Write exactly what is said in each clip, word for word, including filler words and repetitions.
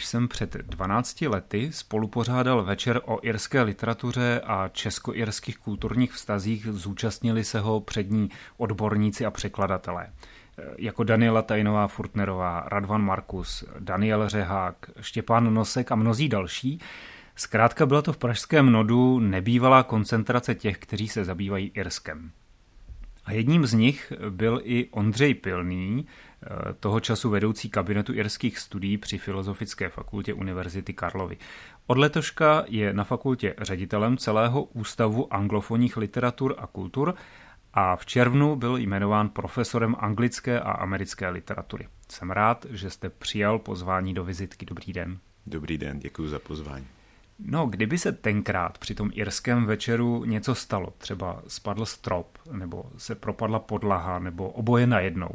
jsem před dvanácti lety spolupořádal večer o irské literatuře a česko-irských kulturních vztazích, zúčastnili se ho přední odborníci a překladatelé. Jako Daniela Tajnová-Furtnerová, Radvan Markus, Daniel Řehák, Štěpán Nosek a mnozí další. Zkrátka byla to v pražském Nodu nebývalá koncentrace těch, kteří se zabývají Irskem. A jedním z nich byl i Ondřej Pilný, toho času vedoucí kabinetu irských studií při Filozofické fakultě Univerzity Karlovy. Od letoška je na fakultě ředitelem celého Ústavu anglofonních literatur a kultur a v červnu byl jmenován profesorem anglické a americké literatury. Jsem rád, že jste přijal pozvání do vizitky. Dobrý den. Dobrý den, děkuji za pozvání. No, kdyby se tenkrát při tom irském večeru něco stalo, třeba spadl strop, nebo se propadla podlaha, nebo oboje najednou,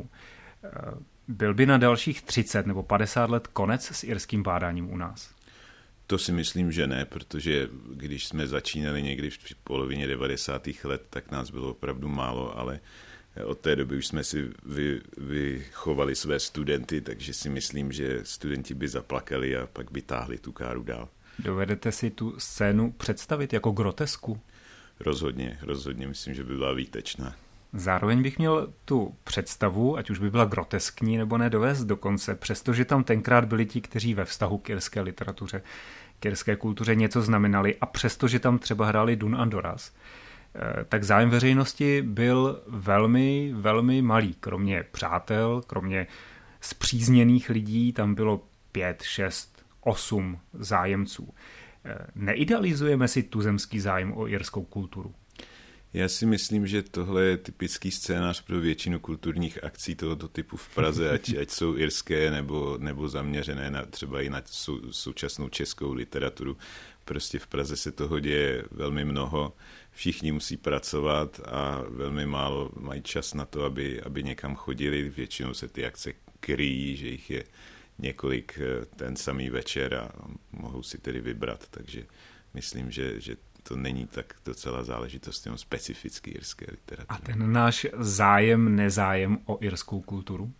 byl by na dalších třicet nebo padesát let konec s irským bádáním u nás? To si myslím, že ne, protože když jsme začínali někdy v polovině devadesátých let, tak nás bylo opravdu málo, ale od té doby už jsme si vy, vychovali své studenty, takže si myslím, že studenti by zaplakali a pak by táhli tu káru dál. Dovedete si tu scénu představit jako grotesku? Rozhodně, rozhodně, myslím, že by byla výtečná. Zároveň bych měl tu představu, ať už by byla groteskní nebo ne, dovést do konce, přestože tam tenkrát byli ti, kteří ve vztahu k irské literatuře, k irské kultuře něco znamenali a přestože tam třeba hráli Dun a Doraz, tak zájem veřejnosti byl velmi, velmi malý. Kromě přátel, kromě spřízněných lidí, tam bylo pět, šest, osm zájemců. Neidealizujeme si tuzemský zájem o irskou kulturu? Já si myslím, že tohle je typický scénář pro většinu kulturních akcí tohoto typu v Praze, ať, ať jsou irské nebo, nebo zaměřené na, třeba i na sou, současnou českou literaturu. Prostě v Praze se toho děje velmi mnoho, všichni musí pracovat a velmi málo mají čas na to, aby, aby někam chodili. Většinou se ty akce kryjí, že jich je několik ten samý večer a mohou si tedy vybrat, takže myslím, že, že to není tak docela záležitost jenom specificky irské literatury. A ten náš zájem, nezájem o irskou kulturu?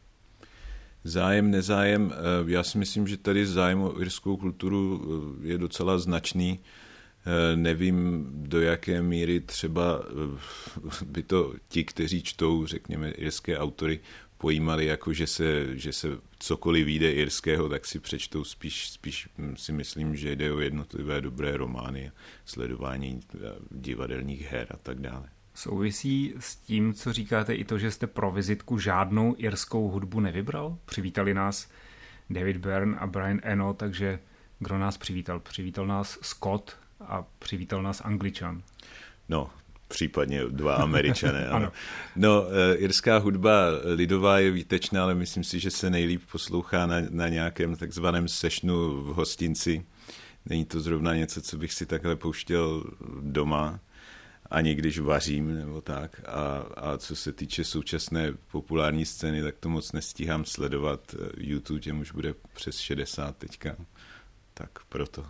Zájem, nezájem, já si myslím, že tady zájem o irskou kulturu je docela značný. Nevím, do jaké míry třeba by to ti, kteří čtou, řekněme, irské autory, pojímali jako, že se, že se cokoliv vyjde irského, tak si přečtou spíš, spíš si myslím, že jde o jednotlivé dobré romány, sledování divadelních her a tak dále. Souvisí s tím, co říkáte, i to, že jste pro vizitku žádnou irskou hudbu nevybral? Přivítali nás David Byrne a Brian Eno, takže kdo nás přivítal? Přivítal nás Scott a přivítal nás Angličan. No, případně dva Američané. Ano. No, irská hudba lidová je výtečná, ale myslím si, že se nejlíp poslouchá na, na nějakém takzvaném sessionu v hostinci. Není to zrovna něco, co bych si takhle pouštěl doma, ani když vařím nebo tak. A, a co se týče současné populární scény, tak to moc nestíhám sledovat. YouTube těm už bude přes šedesát teďka, tak proto.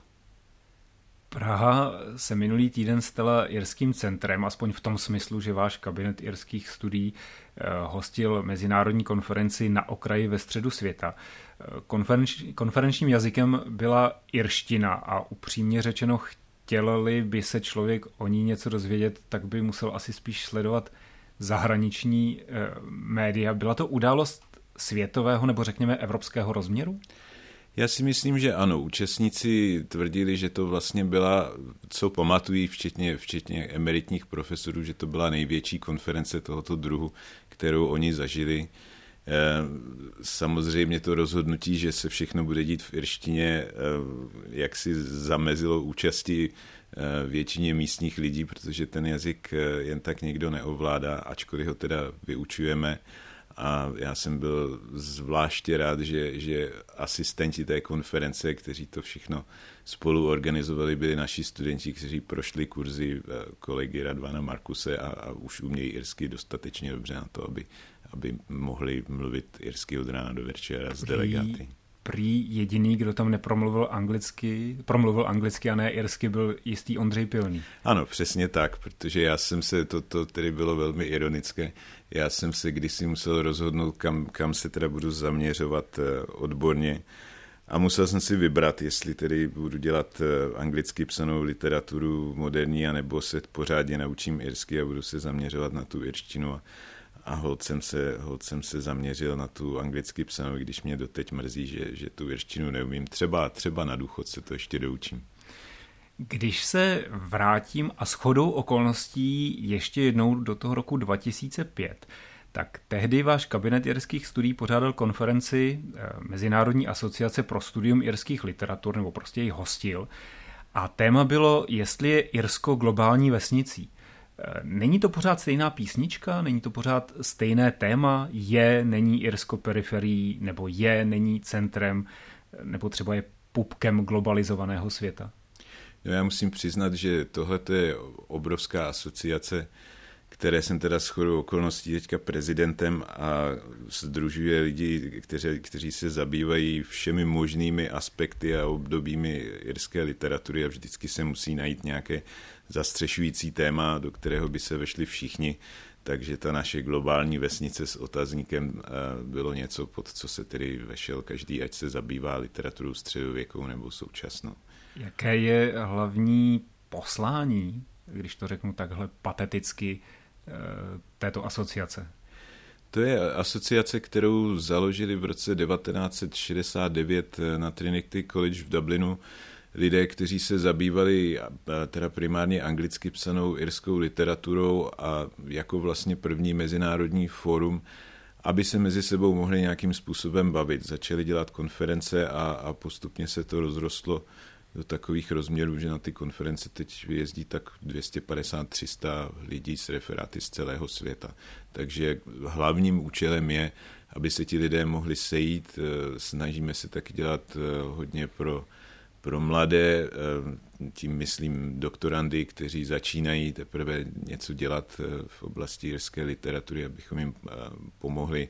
Praha se minulý týden stala irským centrem, aspoň v tom smyslu, že váš kabinet irských studií hostil mezinárodní konferenci Na okraji ve středu světa. Konferenč, konferenčním jazykem byla irština a upřímně řečeno, chtěl-li by se člověk o ní něco dozvědět, tak by musel asi spíš sledovat zahraniční média. Byla to událost světového nebo řekněme evropského rozměru? Já si myslím, že ano. Účastníci tvrdili, že to vlastně byla, co pamatují, včetně, včetně emeritních profesorů, že to byla největší konference tohoto druhu, kterou oni zažili. Samozřejmě to rozhodnutí, že se všechno bude dít v irštině, jak si zamezilo účasti většině místních lidí, protože ten jazyk jen tak někdo neovládá, ačkoliv ho teda vyučujeme. A já jsem byl zvláště rád, že, že asistenti té konference, kteří to všechno spolu organizovali, byli naši studenti, kteří prošli kurzy kolegy Radvana Markuse a, a už umějí irsky dostatečně dobře na to, aby, aby mohli mluvit irsky od rána do večera s delegáty. Prý jediný, kdo tam nepromluvil anglicky, promluvil anglicky a ne irsky, byl jistý Ondřej Pilný. Ano, přesně tak, protože já jsem se, to, to tedy bylo velmi ironické, já jsem se kdysi musel rozhodnout, kam, kam se teda budu zaměřovat odborně A musel jsem si vybrat, jestli tedy budu dělat anglicky psanou literaturu moderní, anebo se pořádně naučím irsky a budu se zaměřovat na tu irštinu. A, a holt jsem se, holt jsem se zaměřil na tu anglicky psanou, když mě doteď mrzí, že, že tu irštinu neumím. Třeba, třeba na důchod se to ještě doučím. Když se vrátím a shodou okolností ještě jednou do toho roku dva tisíce pět, tak tehdy váš kabinet irských studií pořádal konferenci Mezinárodní asociace pro studium irských literatur, nebo prostě ji hostil. A téma bylo, jestli je Irsko globální vesnicí. Není to pořád stejná písnička? Není to pořád stejné téma? Je, není Irsko periferií? Nebo je, není centrem? Nebo třeba je pupkem globalizovaného světa? No, já musím přiznat, že tohle je obrovská asociace, které jsem teda shodou okolností teďka prezidentem a sdružuje lidi, kteří, kteří se zabývají všemi možnými aspekty a obdobími irské literatury a vždycky se musí najít nějaké zastřešující téma, do kterého by se vešli všichni. Takže ta naše globální vesnice s otazníkem bylo něco, pod co se tedy vešel každý, ať se zabývá literaturou středověkou nebo současnou. Jaké je hlavní poslání, když to řeknu takhle pateticky, této asociace? To je asociace, kterou založili v roce devatenáct set šedesát devět na Trinity College v Dublinu lidé, kteří se zabývali teda primárně anglicky psanou irskou literaturou a jako vlastně první mezinárodní fórum, aby se mezi sebou mohli nějakým způsobem bavit. Začali dělat konference a, a postupně se to rozrostlo do takových rozměrů, že na ty konference teď jezdí tak dvě stě padesát tři sta lidí s referáty z celého světa. Takže hlavním účelem je, aby se ti lidé mohli sejít. Snažíme se taky dělat hodně pro, pro mladé, tím myslím doktorandy, kteří začínají teprve něco dělat v oblasti irské literatury, abychom jim pomohli.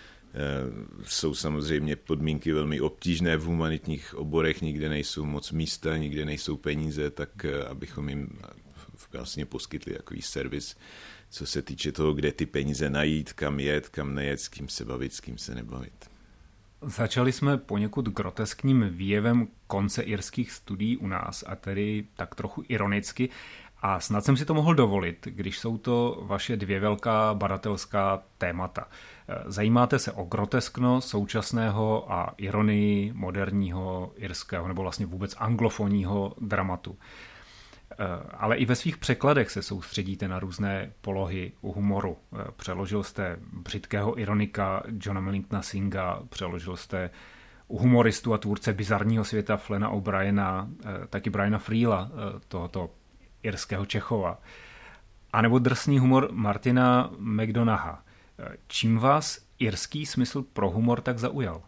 Jsou samozřejmě podmínky velmi obtížné v humanitních oborech, nikde nejsou moc místa, nikde nejsou peníze, tak abychom jim vlastně poskytli takový servis, co se týče toho, kde ty peníze najít, kam jet, kam nejet, s kým se bavit, s kým se nebavit. Začali jsme poněkud groteskním výjevem konce irských studií u nás, a tedy tak trochu ironicky, a snad jsem si to mohl dovolit, když jsou to vaše dvě velká badatelská témata. Zajímáte se o groteskno současného a ironii moderního irského nebo vlastně vůbec anglofonního dramatu. Ale i ve svých překladech se soustředíte na různé polohy u humoru. Přeložil jste britského ironika Johna Millingtona Synga, přeložil jste u humoristu a tvůrce bizarního světa Flana O'Briena, taky Briana Freela, tohoto irského Čechova. A nebo drsný humor Martina McDonaha. Čím vás irský smysl pro humor tak zaujal?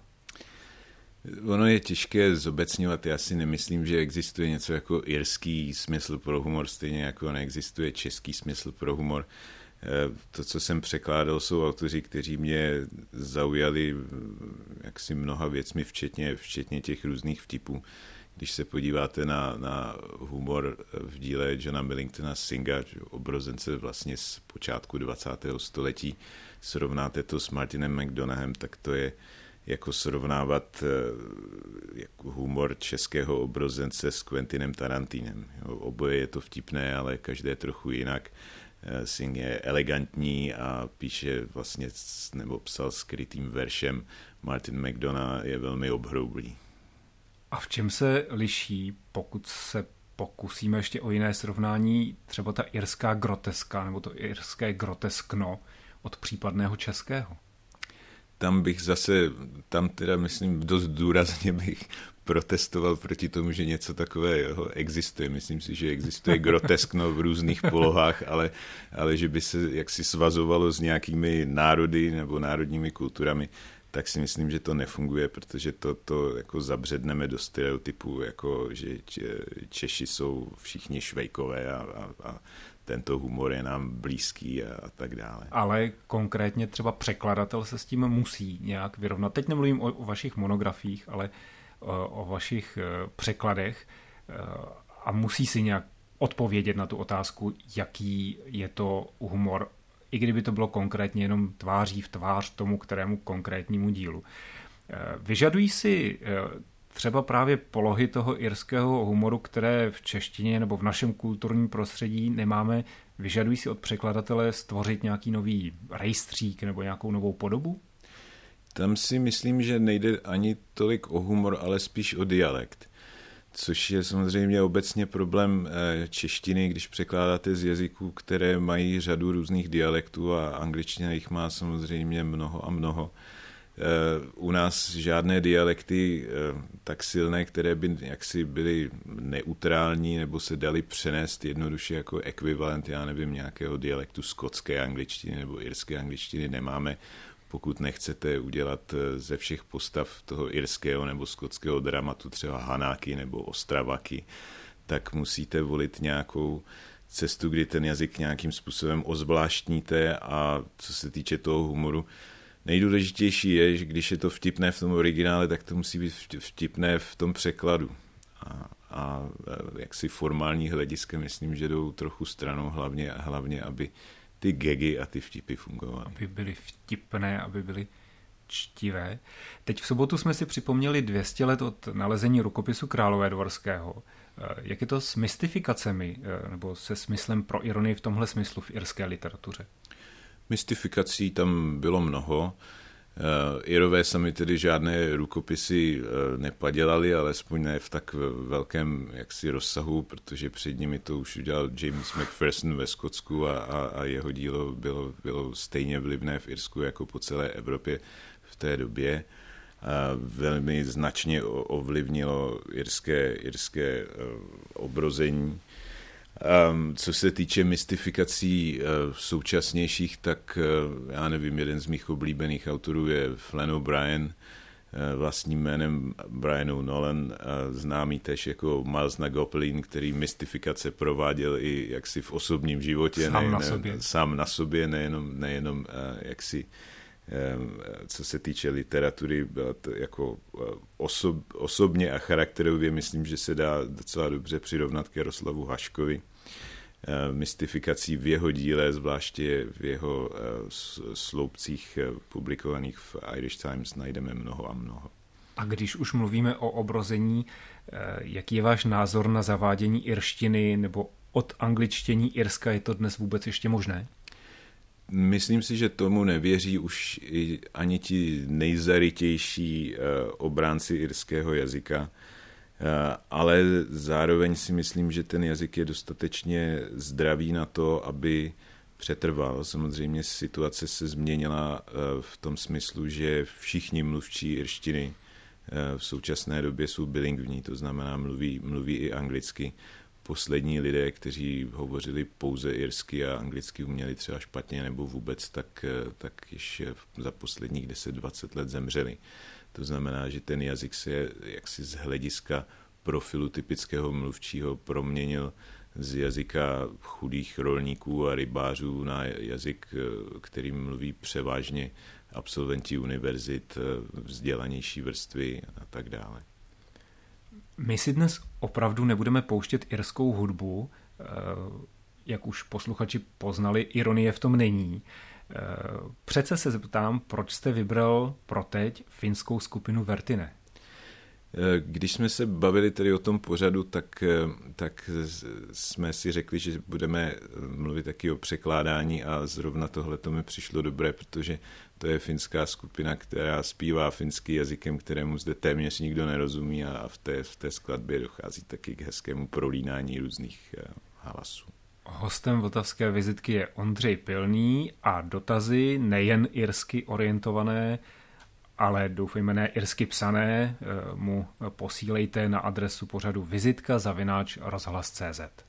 Ono je těžké zobecňovat. Já si nemyslím, že existuje něco jako irský smysl pro humor, stejně jako neexistuje český smysl pro humor. To, co jsem překládal, jsou autoři, kteří mě zaujali jaksi mnoha věcmi, včetně, včetně těch různých vtipů. Když se podíváte na, na humor v díle Johna Millingtona Synga, obrozence vlastně z počátku dvacátého století, srovnáte to s Martinem McDonahem, tak to je jako srovnávat jako humor českého obrozence s Quentinem Tarantinem. Jo, oboje je to vtipné, ale každé trochu jinak. Sing je elegantní a píše vlastně, nebo psal skrytým veršem. Martin McDonagh je velmi obhroublý. A v čem se liší, pokud se pokusíme ještě o jiné srovnání, třeba ta irská groteska nebo to irské groteskno od případného českého? Tam bych zase, tam teda myslím dost důrazně bych protestoval proti tomu, že něco takového existuje. Myslím si, že existuje groteskno v různých polohách, ale, ale že by se jaksi svazovalo s nějakými národy nebo národními kulturami, tak si myslím, že to nefunguje, protože to, to jako zabředneme do stereotypů, jako že Češi jsou všichni Švejkové a, a, a tento humor je nám blízký a, a tak dále. Ale konkrétně třeba překladatel se s tím musí nějak vyrovnat. Teď nemluvím o, o vašich monografiích, ale o, o vašich překladech a musí si nějak odpovědět na tu otázku, jaký je to humor, i kdyby to bylo konkrétně jenom tváří v tvář tomu, kterému konkrétnímu dílu. Vyžadují si třeba právě polohy toho irského humoru, které v češtině nebo v našem kulturním prostředí nemáme, vyžadují si od překladatele stvořit nějaký nový rejstřík nebo nějakou novou podobu? Tam si myslím, že nejde ani tolik o humor, ale spíš o dialekt. Což je samozřejmě obecně problém češtiny, když překládáte z jazyků, které mají řadu různých dialektů a angličtina jich má samozřejmě mnoho a mnoho. U nás žádné dialekty tak silné, které by jaksi byly neutrální nebo se daly přenést jednoduše jako ekvivalent, já nevím, nějakého dialektu skotské angličtiny nebo irské angličtiny nemáme. Pokud nechcete udělat ze všech postav toho irského nebo skotského dramatu třeba Hanáky nebo Ostravaky, tak musíte volit nějakou cestu, kdy ten jazyk nějakým způsobem ozvláštníte a co se týče toho humoru, nejdůležitější je, že když je to vtipné v tom originále, tak to musí být vtipné v tom překladu. A, a jaksi formální hlediska myslím, že jdou trochu stranou, hlavně, hlavně aby ty gagy a ty vtipy fungovaly. Aby byly vtipné, aby byly čtivé. Teď v sobotu jsme si připomněli dvě stě let od nalezení rukopisu Královédvorského. Jak je to s mystifikacemi nebo se smyslem pro ironii v tomhle smyslu v irské literatuře? Mystifikací tam bylo mnoho. Irové sami tedy žádné rukopisy nepadělali, alespoň ne v tak velkém jaksi rozsahu, protože před nimi to už udělal James Macpherson ve Skotsku a, a, a jeho dílo bylo, bylo stejně vlivné v Irsku jako po celé Evropě v té době. A velmi značně ovlivnilo irské, irské obrození. Um, co se týče mystifikací uh, současnějších, tak uh, já nevím, jeden z mých oblíbených autorů je Flann O'Brien, uh, vlastním jménem Brian O'Nolan, uh, známý tež jako Miles Nagopelin, který mystifikace prováděl i jaksi v osobním životě. Sám ne, na ne, sobě. Sám na sobě, nejenom, nejenom uh, jaksi co se týče literatury, byla to jako osob, osobně a charakterově myslím, že se dá docela dobře přirovnat k Jaroslavu Haškovi. Mystifikací v jeho díle, zvláště v jeho sloupcích publikovaných v Irish Times, najdeme mnoho a mnoho. A když už mluvíme o obrození, jaký je váš názor na zavádění irštiny nebo od angličtění Irska, je to dnes vůbec ještě možné? Myslím si, že tomu nevěří už i ani ti nejzarytější obránci irského jazyka, ale zároveň si myslím, že ten jazyk je dostatečně zdravý na to, aby přetrval. Samozřejmě situace se změnila v tom smyslu, že všichni mluvčí irštiny v současné době jsou bilingvní, to znamená mluví, mluví i anglicky. Poslední lidé, kteří hovořili pouze irsky a anglicky uměli třeba špatně nebo vůbec, tak, tak již za posledních deset dvacet let zemřeli. To znamená, že ten jazyk se jaksi z hlediska profilu typického mluvčího proměnil z jazyka chudých rolníků a rybářů na jazyk, kterým mluví převážně absolventi univerzit, vzdělanější vrstvy a tak dále. My si dnes opravdu nebudeme pouštět irskou hudbu, jak už posluchači poznali, ironie v tom není. Přece se zeptám, proč jste vybral pro teď finskou skupinu Vertine? Když jsme se bavili tedy o tom pořadu, tak, tak jsme si řekli, že budeme mluvit taky o překládání a zrovna tohle to mi přišlo dobré, protože to je finská skupina, která zpívá finským jazykem, kterému zde téměř nikdo nerozumí a v té, v té skladbě dochází taky k hezkému prolínání různých hlasů. Hostem vltavské vizitky je Ondřej Pilný a dotazy nejen irsky orientované, ale doufejme ne irsky psané, mu posílejte na adresu pořadu vizitka zavináč rozhlas tečka cé zet.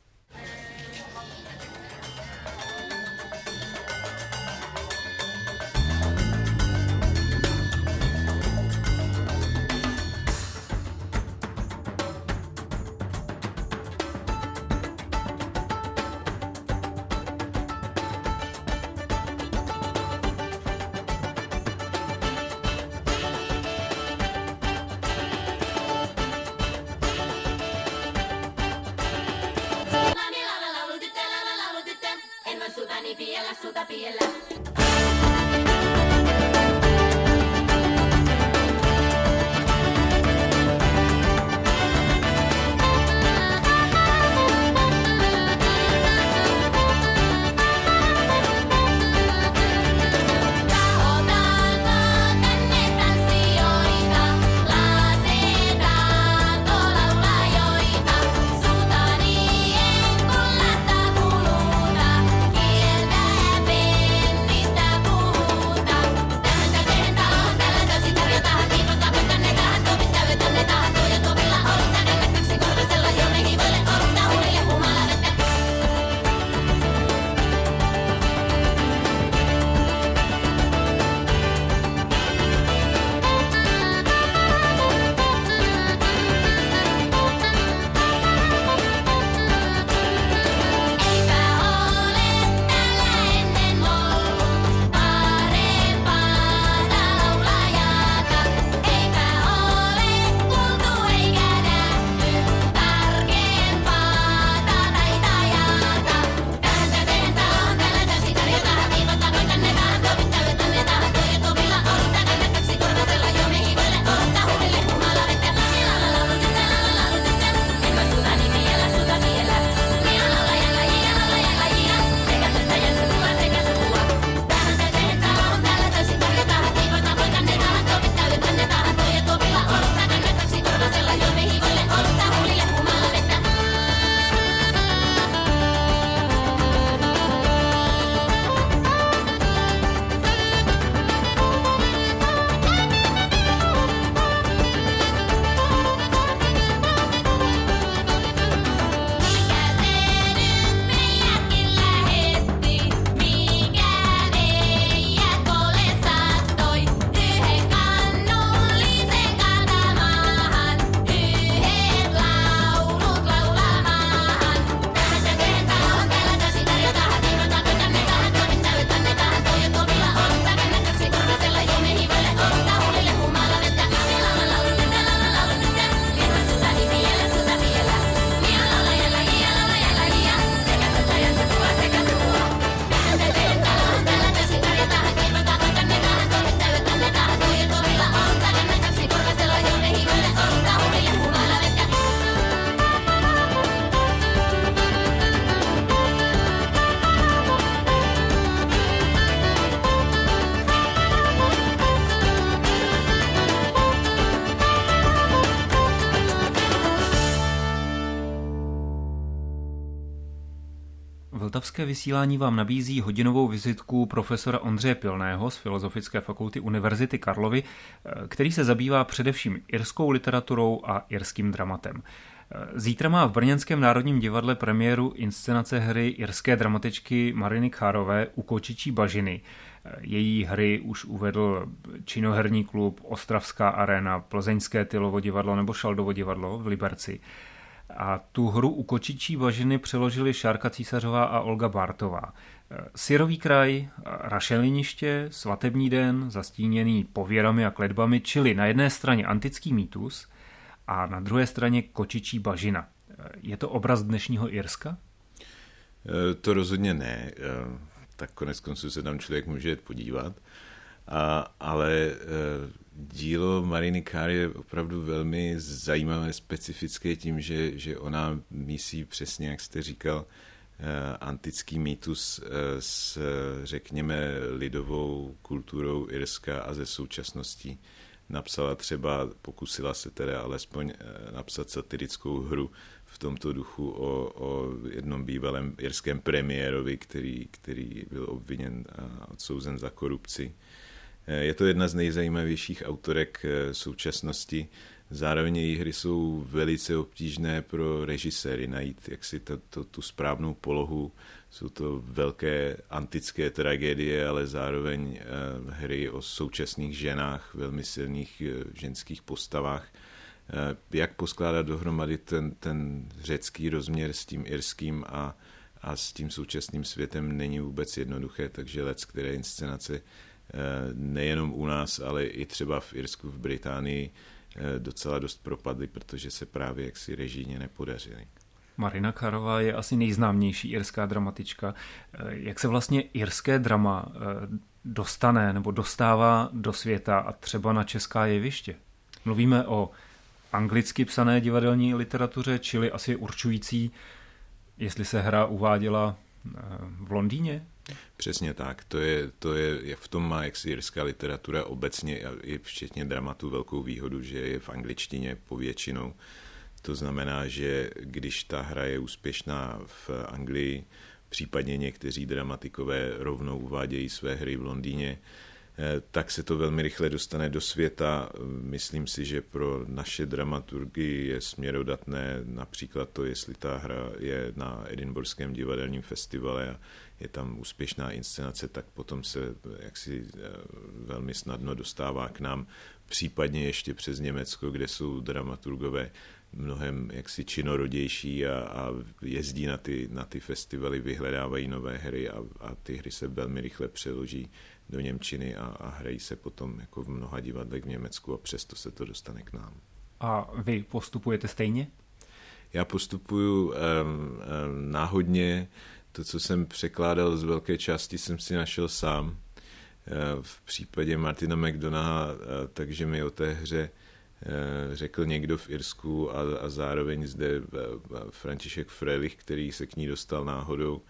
Vltavské vysílání vám nabízí hodinovou vizitku profesora Ondřeje Pilného z Filozofické fakulty Univerzity Karlovy, který se zabývá především irskou literaturou a irským dramatem. Zítra má v brněnském Národním divadle premiéru inscenace hry irské dramatičky Mariny Kárové U kočičí bažiny. Její hry už uvedl Činoherní klub, Ostravská arena, Plzeňské Tylovo divadlo nebo Šaldovo divadlo v Liberci. A tu hru U kočičí bažiny přeložili Šárka Císařová a Olga Bártová. Syrový kraj, rašeliniště, svatební den, zastíněný pověrami a kletbami, čili na jedné straně antický mýtus a na druhé straně kočičí bažina. Je to obraz dnešního Irska? To rozhodně ne. Tak konec konců se tam člověk může podívat. A, ale dílo Mariny Kár je opravdu velmi zajímavé, specifické tím, že, že ona mísí přesně, jak jste říkal, antický mýtus s, řekněme, lidovou kulturou Irska a ze současností. Napsala třeba, pokusila se teda alespoň napsat satirickou hru v tomto duchu o, o jednom bývalém irském premiérovi, který, který byl obviněn a odsouzen za korupci. Je to jedna z nejzajímavějších autorek současnosti. Zároveň její hry jsou velice obtížné pro režiséry najít jaksi to, to, tu správnou polohu. Jsou to velké antické tragédie, ale zároveň hry o současných ženách, velmi silných ženských postavách. Jak poskládat dohromady ten, ten řecký rozměr s tím irským a, a s tím současným světem není vůbec jednoduché, takže lec, které inscenace nejenom u nás, ale i třeba v Irsku, v Británii docela dost propadly, protože se právě jaksi režijně nepodařily. Marina Kárová je asi nejznámější irská dramatička. Jak se vlastně irské drama dostane nebo dostává do světa a třeba na česká jeviště? Mluvíme o anglicky psané divadelní literatuře, čili asi určující, jestli se hra uváděla v Londýně? Přesně tak. To je, to je, v tom má jaksi irská literatura obecně i včetně dramatu velkou výhodu, že je v angličtině povětšinou. To znamená, že když ta hra je úspěšná v Anglii, případně někteří dramatikové rovnou uvádějí své hry v Londýně, tak se to velmi rychle dostane do světa. Myslím si, že pro naše dramaturgy je směrodatné například to, jestli ta hra je na Edinburghském divadelním festivale a je tam úspěšná inscenace, tak potom se jaksi velmi snadno dostává k nám, případně ještě přes Německo, kde jsou dramaturgové mnohem jaksi činorodější a, a jezdí na ty, na ty festivaly, vyhledávají nové hry a, a ty hry se velmi rychle přeloží do němčiny a, a hrají se potom jako v mnoha divadlech v Německu a přesto se to dostane k nám. A vy postupujete stejně? Já postupuju um, um, náhodně. To, co jsem překládal z velké části, jsem si našel sám. Uh, v případě Martina McDonaha, uh, takže mi o té hře uh, řekl někdo v Irsku a, a zároveň zde uh, František Freilich, který se k ní dostal náhodou.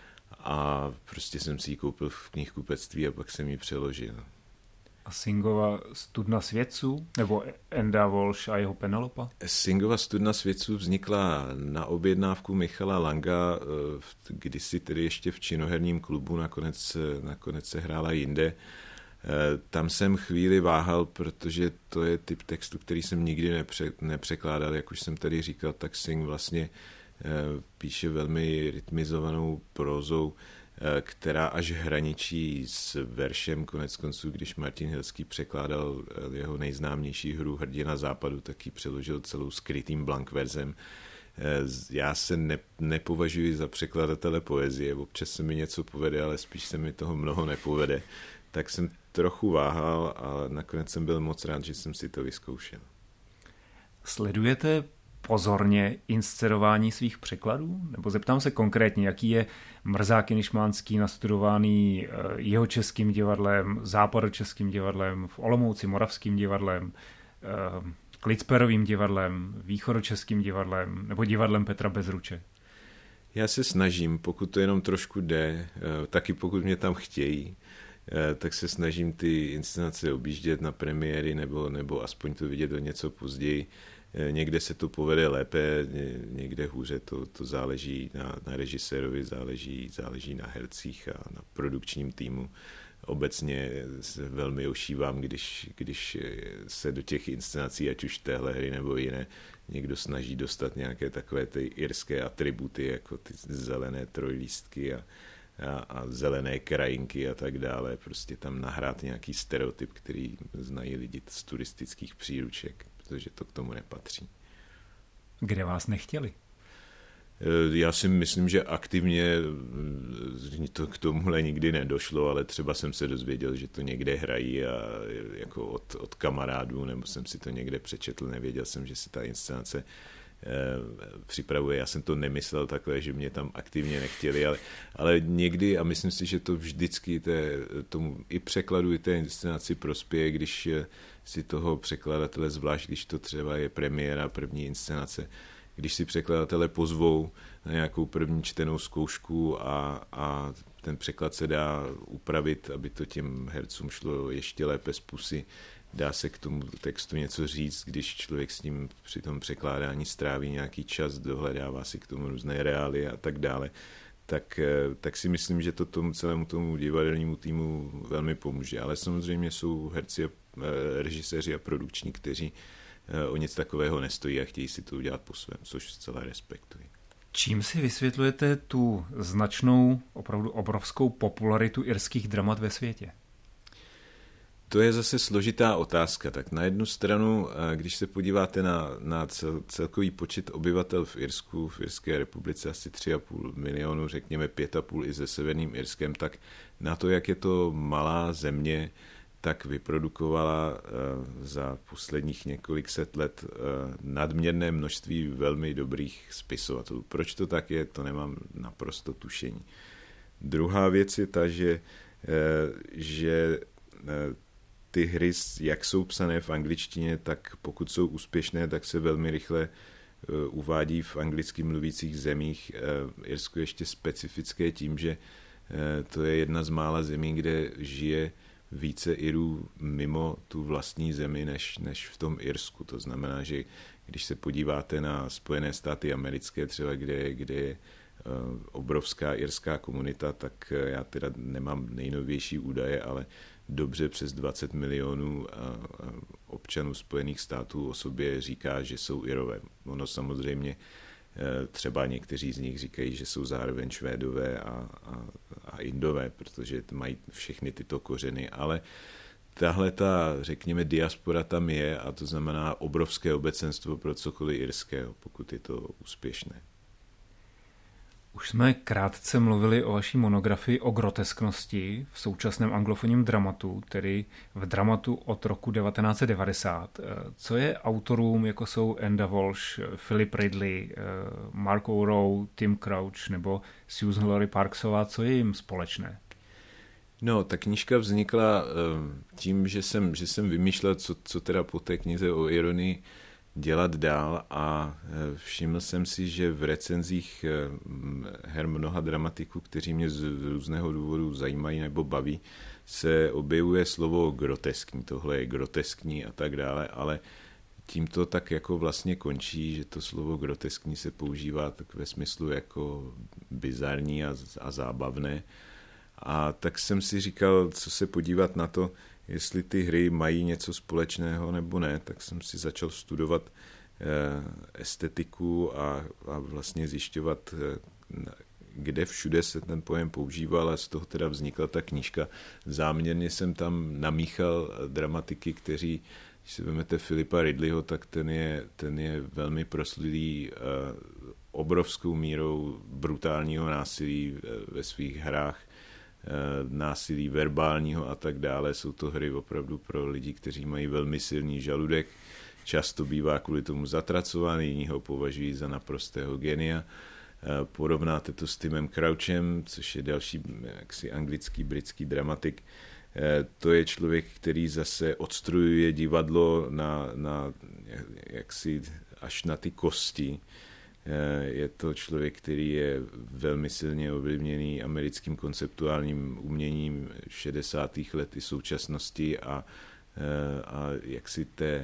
A prostě jsem si ji koupil v knihkupectví a pak jsem ji přeložil. A Singova Studna svědců? Nebo Enda Walsh a jeho Penelopa? Singova Studna svědců vznikla na objednávku Michala Langa, kdysi tedy ještě v Činoherním klubu, nakonec, nakonec se hrála jinde. Tam jsem chvíli váhal, protože to je typ textu, který jsem nikdy nepře, nepřekládal. Jak už jsem tady říkal, tak Sing vlastně píše velmi rytmizovanou prózou, která až hraničí s veršem. Konec konců, když Martin Hilský překládal jeho nejznámější hru Hrdina západu, tak ji přeložil celou skrytým blankverzem. Já se ne, nepovažuji za překladatele poezie, občas se mi něco povede, ale spíš se mi toho mnoho nepovede. Tak jsem trochu váhal a nakonec jsem byl moc rád, že jsem si to vyzkoušel. Sledujete pozorně inscenování svých překladů? Nebo zeptám se konkrétně, jaký je Mrzák Nišmánský nastudovaný Jihočeským divadlem, Západočeským divadlem, v Olomouci Moravským divadlem, Klicperovým divadlem, Východočeským divadlem nebo divadlem Petra Bezruče? Já se snažím, pokud to jenom trošku jde, taky pokud mě tam chtějí, tak se snažím ty inscenace objíždět na premiéry nebo, nebo aspoň to vidět o něco později. Někde se to povede lépe, někde hůře, to, to záleží na, na režisérovi, záleží, záleží na hercích a na produkčním týmu. Obecně se velmi ošívám, když, když se do těch inscenací, ať už téhle hry nebo jiné, někdo snaží dostat nějaké takové ty irské atributy, jako ty zelené trojlístky a, a, a zelené krajinky a tak dále. Prostě tam nahrát nějaký stereotyp, který znají lidi z turistických příruček, protože to k tomu nepatří. Kde vás nechtěli? Já si myslím, že aktivně to k tomuhle nikdy nedošlo, ale třeba jsem se dozvěděl, že to někde hrají a jako od, od kamarádů, nebo jsem si to někde přečetl, nevěděl jsem, že se ta inscenace eh, připravuje. Já jsem to nemyslel takhle, že mě tam aktivně nechtěli, ale, ale někdy, a myslím si, že to vždycky té, tomu i překladu, i té inscenaci prospěje, když si toho překladatele, zvlášť když to třeba je premiéra, první inscenace, když si překladatelé pozvou na nějakou první čtenou zkoušku a, a ten překlad se dá upravit, aby to těm hercům šlo ještě lépe z pusy, dá se k tomu textu něco říct, když člověk s ním při tom překládání stráví nějaký čas, dohledává si k tomu různé reálie a tak dále, tak, tak si myslím, že to tomu celému tomu divadelnímu týmu velmi pomůže. Ale samozřejmě jsou herci a režiséři a produkční, kteří o nic takového nestojí a chtějí si to udělat po svém, což zcela respektuji. Čím si vysvětlujete tu značnou, opravdu obrovskou popularitu irských dramat ve světě? To je zase složitá otázka. Tak na jednu stranu, když se podíváte na, na cel, celkový počet obyvatel v Irsku, v Irské republice asi tři a půl milionu, řekněme pět a půl i se Severním Irskem, tak na to, jak je to malá země, tak vyprodukovala za posledních několik set let nadměrné množství velmi dobrých spisovatelů. Proč to tak je, to nemám naprosto tušení. Druhá věc je ta, že, že ty hry, jak jsou psané v angličtině, tak pokud jsou úspěšné, tak se velmi rychle uvádí v anglicky mluvících zemích. Irsko je ještě specifické tím, že to je jedna z mála zemí, kde žije více Irů mimo tu vlastní zemi, než, než v tom Irsku. To znamená, že když se podíváte na Spojené státy americké, třeba kde, kde je obrovská irská komunita, tak já teda nemám nejnovější údaje, ale dobře přes dvacet milionů občanů Spojených států o sobě říká, že jsou Irové. Ono samozřejmě třeba někteří z nich říkají, že jsou zároveň Švédové a, a, a Indové, protože mají všechny tyto kořeny, ale tahle ta, řekněme, diaspora tam je a to znamená obrovské obecenstvo pro cokoliv irského, pokud je to úspěšné. Už jsme krátce mluvili o vaší monografii o grotesknosti v současném anglofonním dramatu, tedy v dramatu od roku devatenáct set devadesát. Co je autorům, jako jsou Enda Walsh, Philip Ridley, Mark O'Rourke, Tim Crouch nebo Susan Laurie Parksová, co je jim společné? No, ta knížka vznikla tím, že jsem, že jsem vymýšlel, co, co teda po té knize o ironii dělat dál a všiml jsem si, že v recenzích her mnoha dramatiků, kteří mě z různého důvodu zajímají nebo baví, se objevuje slovo groteskní, tohle je groteskní a tak dále, ale tím to tak jako vlastně končí, že to slovo groteskní se používá tak ve smyslu jako bizarní a, a zábavné. A tak jsem si říkal, co se podívat na to, jestli ty hry mají něco společného nebo ne, tak jsem si začal studovat estetiku a, a vlastně zjišťovat, kde všude se ten pojem používal a z toho teda vznikla ta knížka. Záměrně jsem tam namíchal dramatiky, kteří, když si vezmete Philipa Ridleyho, tak ten je, ten je velmi proslulý obrovskou mírou brutálního násilí ve svých hrách, násilí verbálního a tak dále. Jsou to hry opravdu pro lidi, kteří mají velmi silný žaludek. Často bývá kvůli tomu zatracovaný, jiní ho považují za naprostého genia. Porovnáte to s Timem Crouchem, což je další jaksi anglický, britský dramatik. To je člověk, který zase odstrojuje divadlo na, na, jaksi až na ty kosti. Je to člověk, který je velmi silně ovlivněný americkým konceptuálním uměním šedesátých let i současnosti a, a jaksi té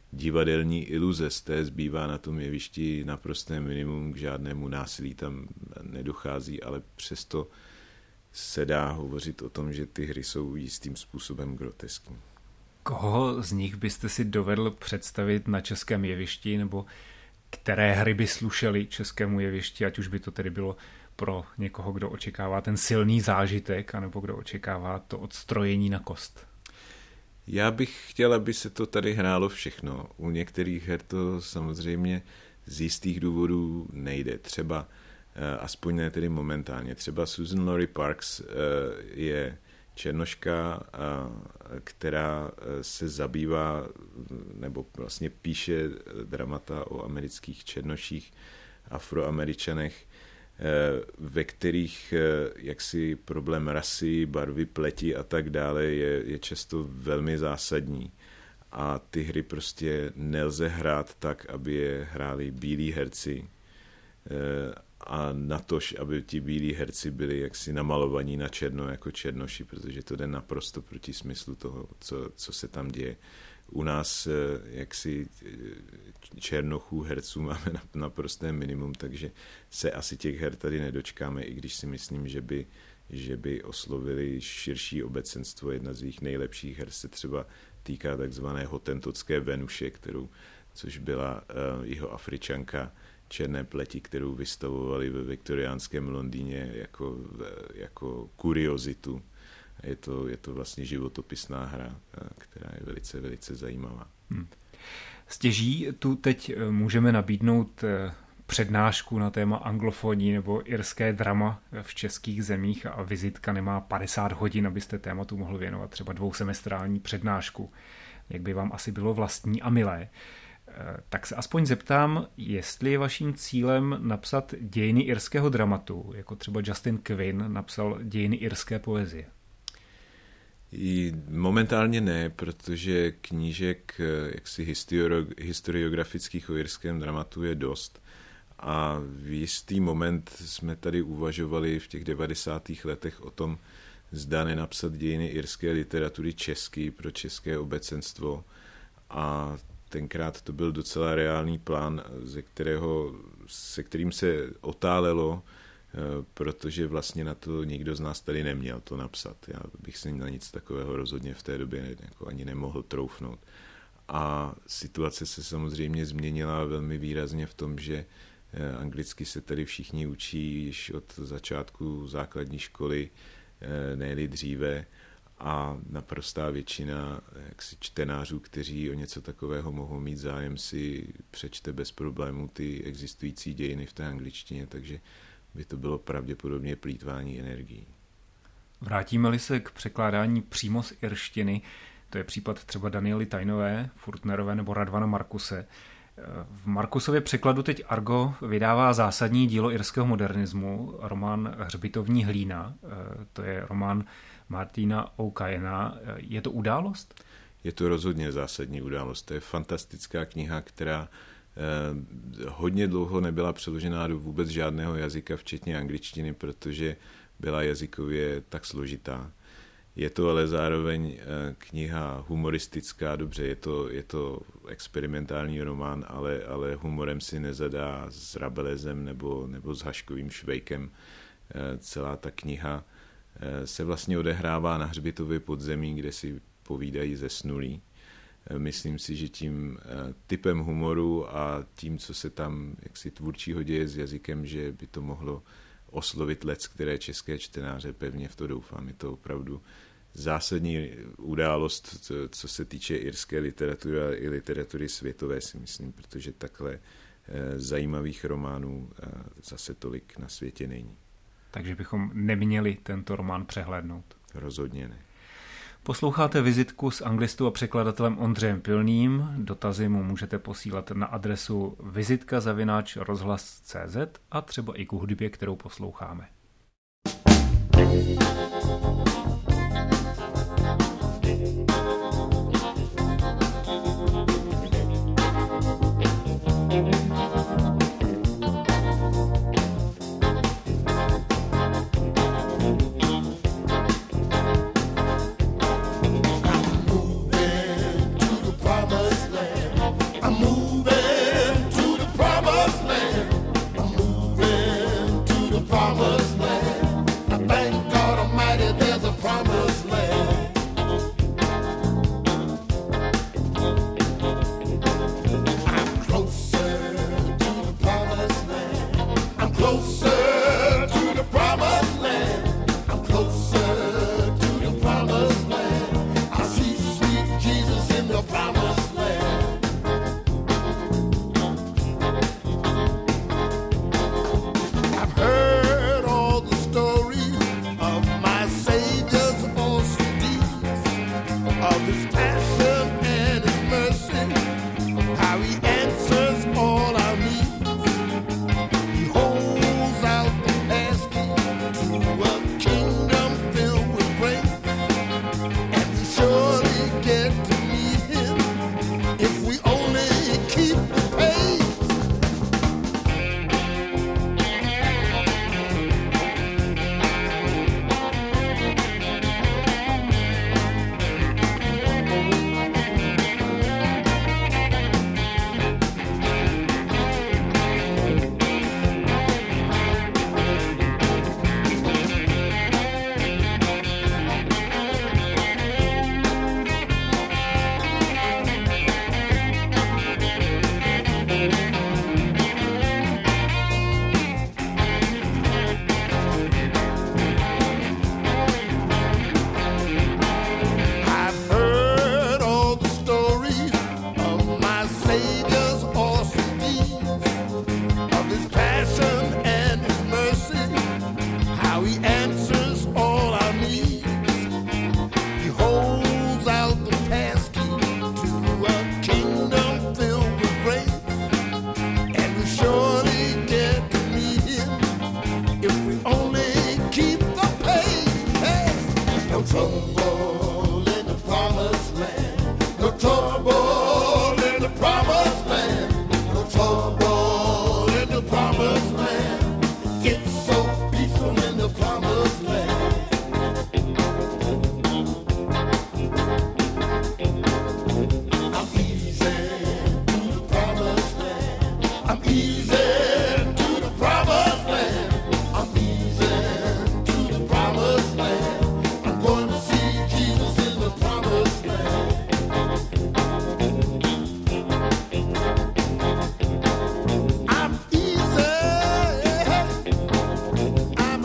divadelní iluze, z té zbývá na tom jevišti naprosté minimum, k žádnému násilí tam nedochází, ale přesto se dá hovořit o tom, že ty hry jsou jistým způsobem groteskní. Koho z nich byste si dovedl představit na českém jevišti, nebo které hry by slušely českému jevišti, ať už by to tedy bylo pro někoho, kdo očekává ten silný zážitek, anebo kdo očekává to odstrojení na kost? Já bych chtěl, aby se to tady hrálo všechno. U některých her to samozřejmě z jistých důvodů nejde. Třeba, aspoň ne tedy momentálně, třeba Susan Laurie Parks je černoška, která se zabývá, nebo vlastně píše dramata o amerických černoších, Afroameričanech, ve kterých jaksi problém rasy, barvy pleti a tak dále je, je často velmi zásadní. A ty hry prostě nelze hrát tak, aby je hráli bílí herci, a natož, aby ti bílí herci byli jaksi namalovaní na černo jako černoši, protože to jde naprosto proti smyslu toho, co, co se tam děje. U nás jaksi černochů herců máme naprosté minimum, takže se asi těch her tady nedočkáme, i když si myslím, že by, že by oslovili širší obecenstvo. Jedna z jejich nejlepších her se třeba týká takzvané hotentotské Venuše, kterou, což byla uh, jeho Afričanka černé pleti, kterou vystavovali ve viktoriánském Londýně jako, jako kuriozitu. Je to, je to vlastně životopisná hra, která je velice, velice zajímavá. Hmm. Stěží tu teď můžeme nabídnout přednášku na téma anglofonní nebo irské drama v českých zemích a vizitka nemá padesát hodin, abyste tématu mohl věnovat třeba dvousemestrální přednášku, jak by vám asi bylo vlastní a milé. Tak se aspoň zeptám, jestli je vaším cílem napsat dějiny irského dramatu, jako třeba Justin Quinn napsal dějiny irské poezie. I momentálně ne, protože knížek jaksi historiografických o irském dramatu je dost. A v jistý moment jsme tady uvažovali v těch devadesátých letech o tom, zda nenapsat dějiny irské literatury česky pro české obecenstvo. A tenkrát to byl docela reálný plán, ze kterého, se kterým se otálelo, protože vlastně na to nikdo z nás tady neměl to napsat. Já bych si na nic takového rozhodně v té době jako ani nemohl troufnout. A situace se samozřejmě změnila velmi výrazně v tom, že anglicky se tady všichni učí již od začátku základní školy, ne-li dříve, a naprostá většina jaksi čtenářů, kteří o něco takového mohou mít zájem, si přečte bez problémů ty existující dějiny v té angličtině, takže by to bylo pravděpodobně plýtvání energií. Vrátíme-li se k překládání přímo z irštiny, to je případ třeba Daniely Tajnové, Furtnerové nebo Radvana Markuse. V Markusově překladu teď Argo vydává zásadní dílo irského modernismu, román Hřbitovní hlína, to je román Martina O'Kayena. Je to událost? Je to rozhodně zásadní událost. To je fantastická kniha, která eh, hodně dlouho nebyla přeložená do vůbec žádného jazyka, včetně angličtiny, protože byla jazykově tak složitá. Je to ale zároveň eh, kniha humoristická, dobře, je to, je to experimentální román, ale, ale humorem si nezadá s Rabelezem nebo, nebo s Haškovým Švejkem. Eh, celá ta kniha se vlastně odehrává na hřbitově podzemí, kde si povídají zesnulí. Myslím si, že tím typem humoru a tím, co se tam jaksi tvůrčího děje s jazykem, že by to mohlo oslovit lec, které české čtenáře, pevně v to doufám. Je to opravdu zásadní událost, co se týče irské literatury a i literatury světové, si myslím, protože takhle zajímavých románů zase tolik na světě není. Takže bychom neměli tento román přehlédnout. Rozhodně ne. Posloucháte vizitku s anglistou a překladatelem Ondřejem Pilným. Dotazy mu můžete posílat na adresu vizitka zavináč rozhlas tečka cé zet a třeba i k hudbě, kterou posloucháme. Moving to the promised land. the promised land. I thank God Almighty there's a promised land. I'm closer to the promised land. I'm closer to the promised land. I'm closer to the promised land. I see sweet Jesus in the promised land. I've heard all the stories of my Savior's awesome deeds, of his passion and his mercy, how he answers all our needs. He holds out the passkey to a kingdom filled with grace, and we surely get to meet him if we only keep the faith. I've heard all the stories of my Savior's awesome deeds, of his passion and his mercy, how he answers all our needs. He holds out the passkey to a kingdom filled with grace, and we surely get to meet him if we only keep the faith. Hey, no trouble in the promised land. No trouble in the promised land. No trouble in the promised land. It's so peaceful in the promised land. I'm easy to the promised land. I'm easy to the promised land. I'm easy to the promised land. I'm going to see Jesus in the promised land. I'm easy. I'm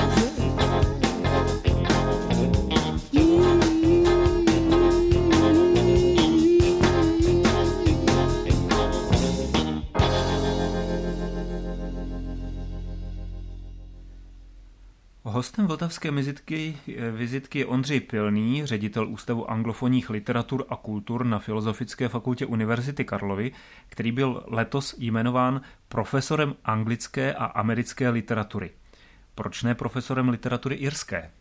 Hostem vltavské vizitky, vizitky je Ondřej Pilný, ředitel Ústavu anglofonních literatur a kultur na Filozofické fakultě Univerzity Karlovy, který byl letos jmenován profesorem anglické a americké literatury. Proč ne profesorem literatury irské?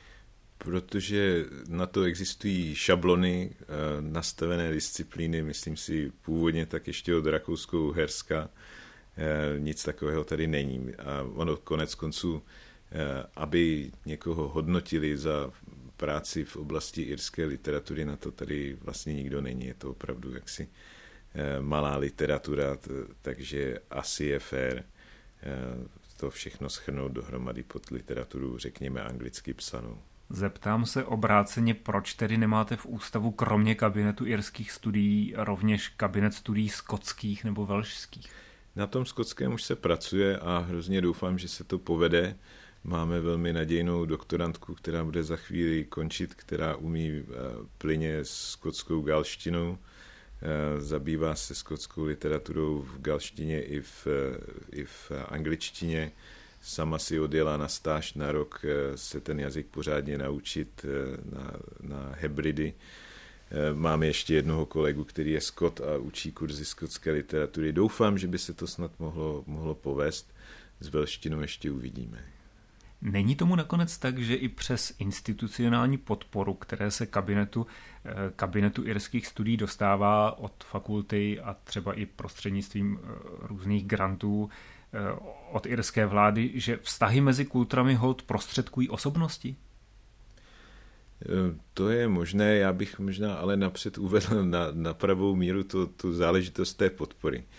Protože na to existují šablony, nastavené disciplíny, myslím si původně tak ještě od Rakousko-Uherska. Nic takového tady není. A ono konec konců, aby někoho hodnotili za práci v oblasti irské literatury, na to tady vlastně nikdo není. Je to opravdu jaksi malá literatura, takže asi je fér to všechno shrnout dohromady pod literaturu, řekněme, anglicky psanou. Zeptám se obráceně, proč tedy nemáte v ústavu kromě kabinetu irských studií rovněž kabinet studií skotských nebo velšských? Na tom skotském už se pracuje a hrozně doufám, že se to povede. Máme velmi nadějnou doktorantku, která bude za chvíli končit, která umí plyně skotskou galštinou, zabývá se skotskou literaturou v galštině i v, i v angličtině. Sama si odjela na stáž na rok se ten jazyk pořádně naučit na, na Hebridy. Máme ještě jednoho kolegu, který je Skot a učí kurzy skotské literatury. Doufám, že by se to snad mohlo, mohlo povést. S velštinou ještě uvidíme. Není tomu nakonec tak, že i přes institucionální podporu, které se kabinetu, kabinetu irských studií dostává od fakulty a třeba i prostřednictvím různých grantů od irské vlády, že vztahy mezi kulturami holt prostředkují osobnosti? To je možné, já bych možná ale napřed uvedl na, na pravou míru tu, tu záležitost té podpory.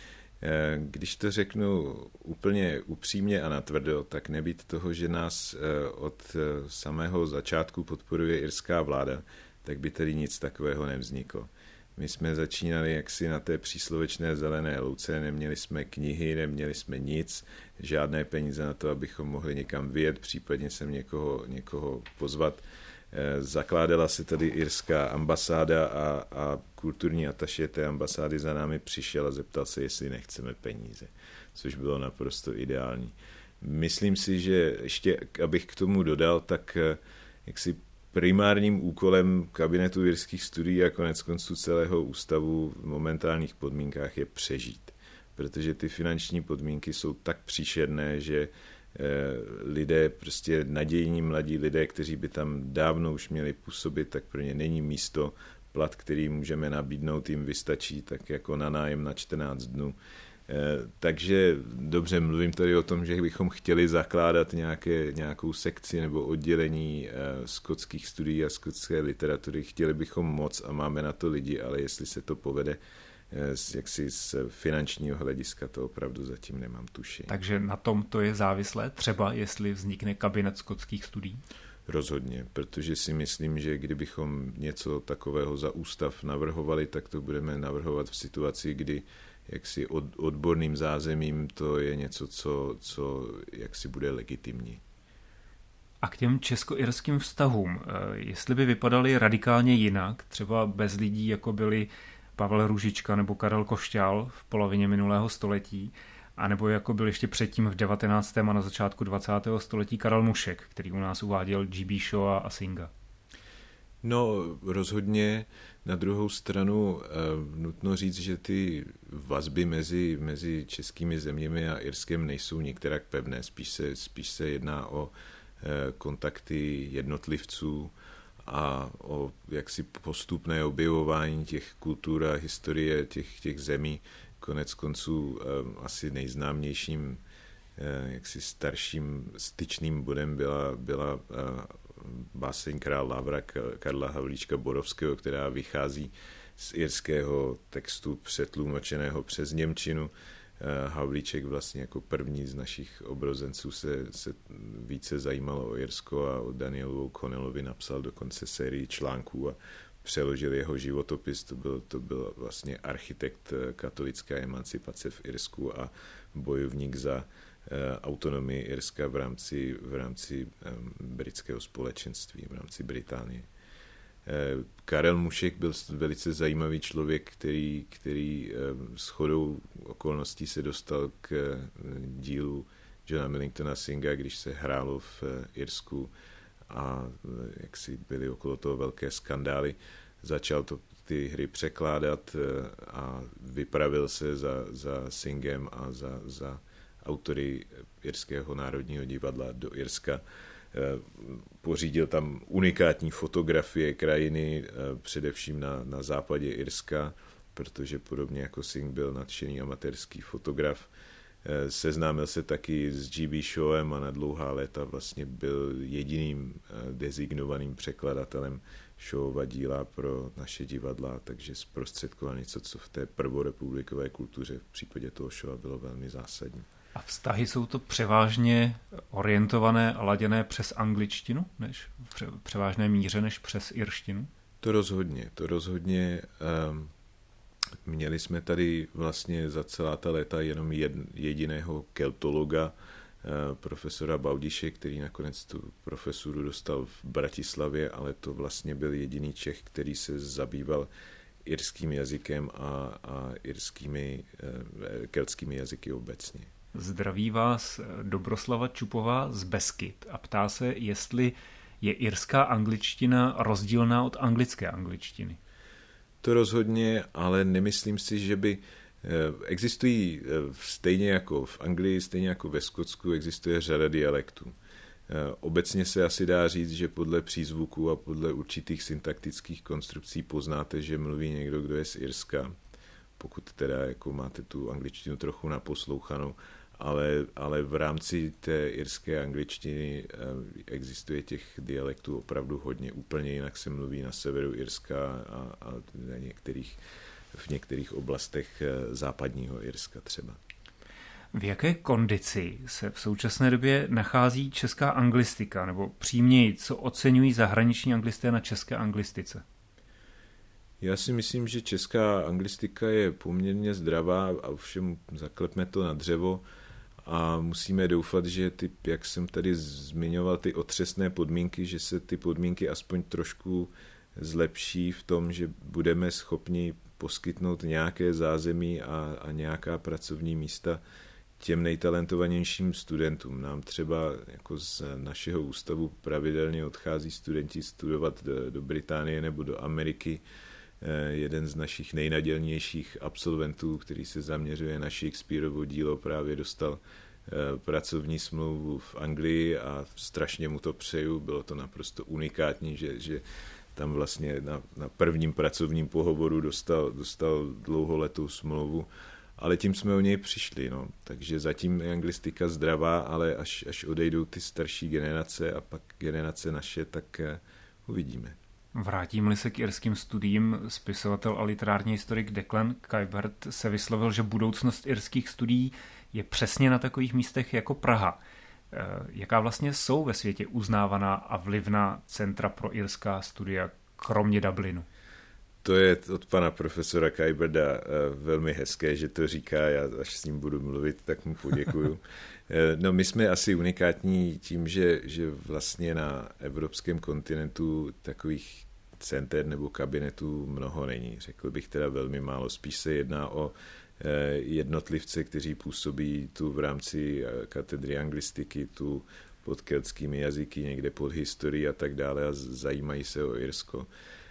Když to řeknu úplně upřímně a natvrdo, tak nebýt toho, že nás od samého začátku podporuje irská vláda, tak by tady nic takového nevzniklo. My jsme začínali jaksi na té příslovečné zelené louce, neměli jsme knihy, neměli jsme nic, žádné peníze na to, abychom mohli někam vyjet, případně sem někoho, někoho pozvat. Zakládala se tady irská ambasáda a, a kulturní ataše té ambasády za námi přišel a zeptal se, jestli nechceme peníze, což bylo naprosto ideální. Myslím si, že ještě, abych k tomu dodal, tak jaksi primárním úkolem kabinetu irských studií a konec konců celého ústavu v momentálních podmínkách je přežít, protože ty finanční podmínky jsou tak příšerné, že lidé, prostě nadějní mladí lidé, kteří by tam dávno už měli působit, tak pro ně není místo. Plat, který můžeme nabídnout, jim vystačí tak jako na nájem na čtrnáct dnů. Takže dobře, mluvím tady o tom, že bychom chtěli zakládat nějaké, nějakou sekci nebo oddělení skotských studií a skotské literatury. Chtěli bychom moc a máme na to lidi, ale jestli se to povede jaksi z finančního hlediska, to opravdu zatím nemám tušení. Takže na tom to je závislé, třeba jestli vznikne kabinet skotských studií? Rozhodně, protože si myslím, že kdybychom něco takového za ústav navrhovali, tak to budeme navrhovat v situaci, kdy jaksi od, odborným zázemím to je něco, co, co jaksi bude legitimní. A k těm česko-irským vztahům, jestli by vypadaly radikálně jinak, třeba bez lidí, jako byli Pavel Růžička nebo Karel Košťál v polovině minulého století, anebo jako byl ještě předtím v devatenáctém a na začátku dvacátého století Karel Mušek, který u nás uváděl G B. Shaw a Singa. No rozhodně, na druhou stranu eh, nutno říct, že ty vazby mezi, mezi českými zeměmi a Irskem nejsou některak pevné, spíš se, spíš se jedná o eh, kontakty jednotlivců a o jaksi postupné objevování těch kultur a historie těch, těch zemí. Konec konců eh, asi nejznámějším eh, jaksi starším styčným bodem byla, byla eh, báseň Král Lavra Karla Havlíčka Borovského, která vychází z irského textu přetlumočeného přes němčinu. Havlíček vlastně jako první z našich obrozenců se, se více zajímal o Irsko a o Danielovi O'Connellovi napsal dokonce sérii článků a přeložil jeho životopis. To byl, to byl vlastně architekt katolické emancipace v Irsku a bojovník za autonomii Irska v rámci, v rámci britského společenství, v rámci Británie. Karel Mušek byl velice zajímavý člověk, který, který shodou okolností se dostal k dílu Johna Millingtona Synga, když se hrálo v Irsku a jak si byly okolo toho velké skandály. Začal to ty hry překládat a vypravil se za, za Syngem a za, za autory Irského národního divadla do Irska. Pořídil tam unikátní fotografie krajiny, především na, na západě Irska, protože podobně jako Singh byl nadšený amatérský fotograf. Seznámil se taky s G B. Shawem a na dlouhá léta vlastně byl jediným designovaným překladatelem Shawova díla pro naše divadla, takže zprostředkoval něco, co v té prvorepublikové kultuře v případě toho Shawa bylo velmi zásadní. A vztahy jsou to převážně orientované a laděné přes angličtinu, než v převážné míře než přes irštinu? To rozhodně, to rozhodně. Um, měli jsme tady vlastně za celá ta léta jenom jed, jediného keltologa, uh, profesora Baudiše, který nakonec tu profesuru dostal v Bratislavě, ale to vlastně byl jediný Čech, který se zabýval irským jazykem a, a irskými, uh, keltskými jazyky obecně. Zdraví vás Dobroslava Čupová z Beskyd a ptá se, jestli je irská angličtina rozdílná od anglické angličtiny. To rozhodně, ale nemyslím si, že by existují stejně jako v Anglii, stejně jako ve Skotsku, existuje řada dialektů. Obecně se asi dá říct, že podle přízvuku a podle určitých syntaktických konstrukcí poznáte, že mluví někdo, kdo je z Irska, pokud teda jako máte tu angličtinu trochu naposlouchanou, ale, ale v rámci té irské angličtiny existuje těch dialektů opravdu hodně. Úplně jinak se mluví na severu Irska a, a na některých v některých oblastech západního Irska třeba. V jaké kondici se v současné době nachází česká anglistika, nebo příměji, co oceňují zahraniční anglisté na české anglistice? Já si myslím, že česká anglistika je poměrně zdravá a ovšem zaklepme to na dřevo a musíme doufat, že ty, jak jsem tady zmiňoval, ty otřesné podmínky, že se ty podmínky aspoň trošku zlepší v tom, že budeme schopni poskytnout nějaké zázemí a, a nějaká pracovní místa těm nejtalentovanějším studentům. Nám třeba jako z našeho ústavu pravidelně odchází studenti studovat do, do Británie nebo do Ameriky. Jeden z našich nejnadělnějších absolventů, který se zaměřuje na Shakespearovo dílo, právě dostal pracovní smlouvu v Anglii a strašně mu to přeju. Bylo to naprosto unikátní, že, že tam vlastně na, na prvním pracovním pohovoru dostal, dostal dlouholetou smlouvu, ale tím jsme o něj přišli. No. Takže zatím je anglistika zdravá, ale až, až odejdou ty starší generace a pak generace naše, tak uvidíme. Vrátím-li se k irským studiím, spisovatel a literární historik Declan Kuypert se vyslovil, že budoucnost irských studií je přesně na takových místech jako Praha. Jaká vlastně jsou ve světě uznávaná a vlivná centra pro irská studia, kromě Dublinu? To je od pana profesora Kuyperta velmi hezké, že to říká, já až s ním budu mluvit, tak mu poděkuju. No, my jsme asi unikátní tím, že, že vlastně na evropském kontinentu takových center nebo kabinetů mnoho není. Řekl bych teda velmi málo. Spíš se jedná o jednotlivce, kteří působí tu v rámci katedry anglistiky, tu pod keltskými jazyky, někde pod historií a tak dále a zajímají se o Irsko.